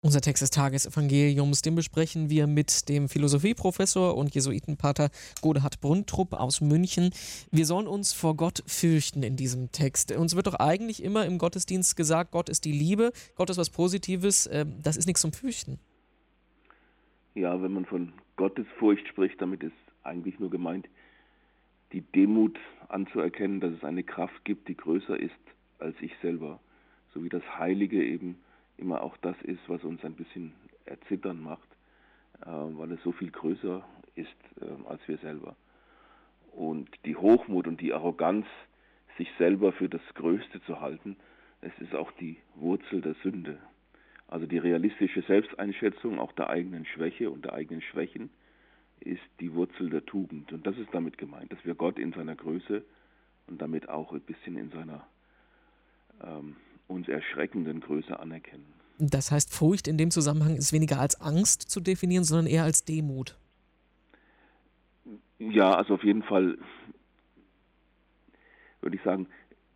Unser Text des Tagesevangeliums, den besprechen wir mit dem Philosophieprofessor und Jesuitenpater Godehard Brunttrup aus München. Wir sollen uns vor Gott fürchten in diesem Text. Uns wird doch eigentlich immer im Gottesdienst gesagt, Gott ist die Liebe, Gott ist was Positives, das ist nichts zum Fürchten. Ja, wenn man von Gottesfurcht spricht, damit ist eigentlich nur gemeint, die Demut anzuerkennen, dass es eine Kraft gibt, die größer ist als ich selber. So wie das Heilige eben immer auch das ist, was uns ein bisschen erzittern macht, weil es so viel größer ist als wir selber. Und die Hochmut und die Arroganz, sich selber für das Größte zu halten, es ist auch die Wurzel der Sünde. Also die realistische Selbsteinschätzung auch der eigenen Schwäche und der eigenen Schwächen ist die Wurzel der Tugend. Und das ist damit gemeint, dass wir Gott in seiner Größe und damit auch ein bisschen in seiner uns erschreckenden Größe anerkennen. Das heißt, Furcht in dem Zusammenhang ist weniger als Angst zu definieren, sondern eher als Demut. Ja, also auf jeden Fall würde ich sagen,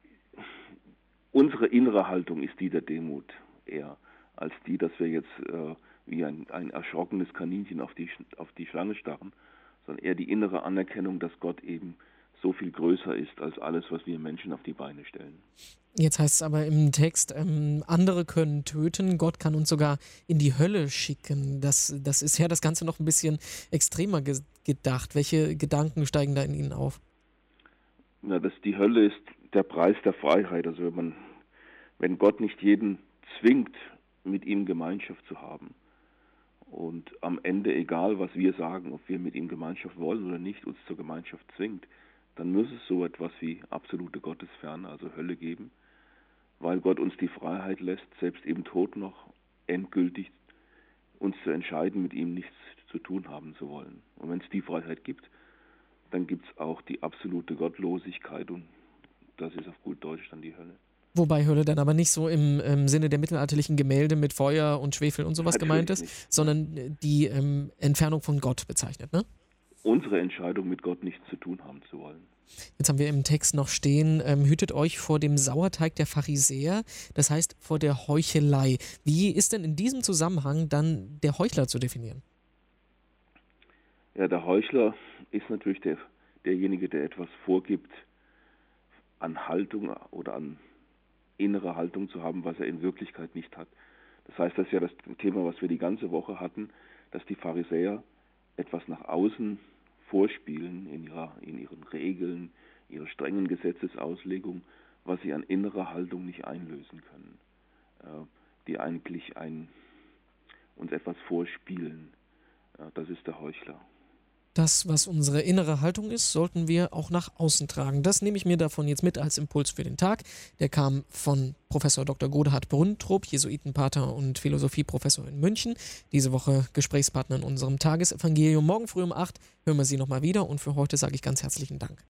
unsere innere Haltung ist die der Demut eher, als die, dass wir jetzt wie ein erschrockenes Kaninchen auf die Schlange starren, sondern eher die innere Anerkennung, dass Gott eben so viel größer ist als alles, was wir Menschen auf die Beine stellen. Jetzt heißt es aber im Text, andere können töten, Gott kann uns sogar in die Hölle schicken. Das ist ja das Ganze noch ein bisschen extremer gedacht. Welche Gedanken steigen da in Ihnen auf? Ja, die Hölle ist der Preis der Freiheit. Also wenn Gott nicht jeden zwingt, mit ihm Gemeinschaft zu haben und am Ende, egal was wir sagen, ob wir mit ihm Gemeinschaft wollen oder nicht, uns zur Gemeinschaft zwingt, dann muss es so etwas wie absolute Gottesferne, also Hölle geben, weil Gott uns die Freiheit lässt, selbst im Tod noch endgültig uns zu entscheiden, mit ihm nichts zu tun haben zu wollen. Und wenn es die Freiheit gibt, dann gibt es auch die absolute Gottlosigkeit und das ist auf gut Deutsch dann die Hölle. Wobei Hölle dann aber nicht so im Sinne der mittelalterlichen Gemälde mit Feuer und Schwefel und sowas gemeint ist, Nicht. sondern die Entfernung von Gott bezeichnet, ne? Unsere Entscheidung, mit Gott nichts zu tun haben zu wollen. Jetzt haben wir im Text noch stehen, hütet euch vor dem Sauerteig der Pharisäer, das heißt vor der Heuchelei. Wie ist denn in diesem Zusammenhang dann der Heuchler zu definieren? Ja, der Heuchler ist natürlich derjenige, der etwas vorgibt, an Haltung oder an innere Haltung zu haben, was er in Wirklichkeit nicht hat. Das heißt, das ist ja das Thema, was wir die ganze Woche hatten, dass die Pharisäer etwas nach außen vorspielen in ihren Regeln, ihrer strengen Gesetzesauslegung, was sie an innerer Haltung nicht einlösen können, die eigentlich uns etwas vorspielen. Das ist der Heuchler. Das, was unsere innere Haltung ist, sollten wir auch nach außen tragen. Das nehme ich mir davon jetzt mit als Impuls für den Tag. Der kam von Professor Dr. Godehard Brunttrup, Jesuitenpater und Philosophieprofessor in München. Diese Woche Gesprächspartner in unserem Tagesevangelium. Morgen früh um 8 hören wir Sie nochmal wieder und für heute sage ich ganz herzlichen Dank.